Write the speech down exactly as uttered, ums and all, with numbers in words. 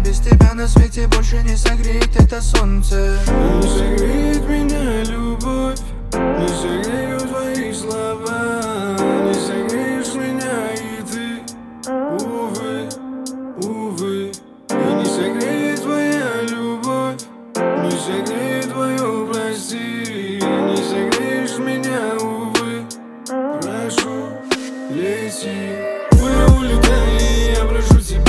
без тебя на свете больше не согреет это солнце. Не согреет меня любовь, не согреют твои слова, не согреешь меня и ты, увы, увы. И не согреет твоя любовь, не согреет твое прости, не согреешь меня, увы. Прошу, лети, мы улетаем, я прошу тебя.